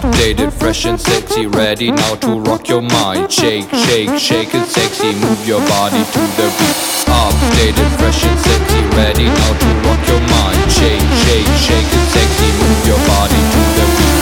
Updated, fresh and sexy, ready now to rock your mind. Shake, shake, shake it sexy, move your body to the beat. Updated, fresh and sexy, ready now to rock your mind. Shake, shake, shake it sexy, move your body to the beat.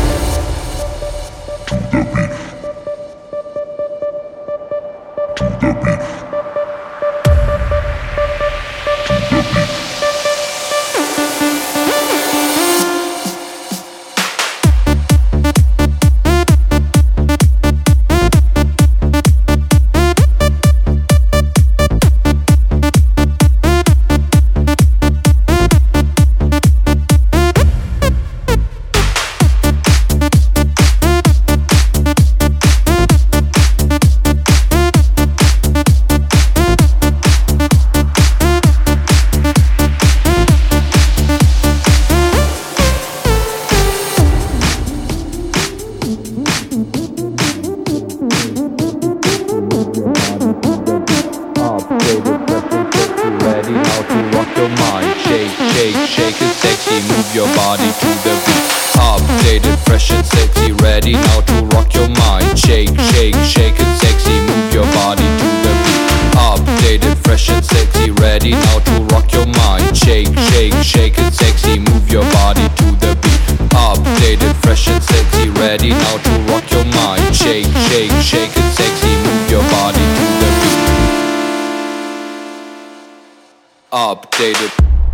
Ready now to rock your mind. Shake, shake, shake it sexy, move your body to the beat. Updated, fresh and sexy, ready now to rock your mind. Shake, shake, shake it sexy, move your body to the beat. Updated, fresh and sexy, ready now to rock your mind. Shake, shake, shake it sexy, move your body to the beat. Updated, fresh and sexy, ready now to rock your mind. Shake, shake, shake it sexy, move your body to the beat. Updated.